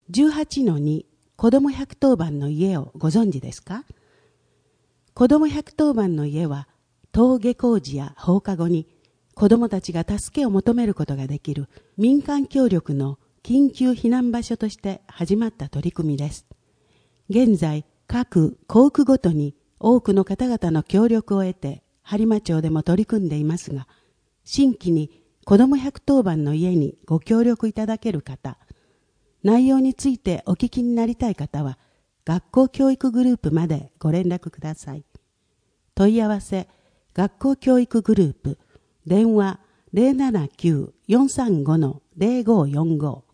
18-2 子ども110番の家をご存知ですか？子ども110番の家は登下校時や放課後に子どもたちが助けを求めることができる民間協力の緊急避難場所として始まった取り組みです。現在各校区ごとに多くの方々の協力を得て播磨町でも取り組んでいますが、新規に子ども110番の家にご協力いただける方、内容についてお聞きになりたい方は学校教育グループまでご連絡ください。問い合わせ学校教育グループ電話 079-435-0545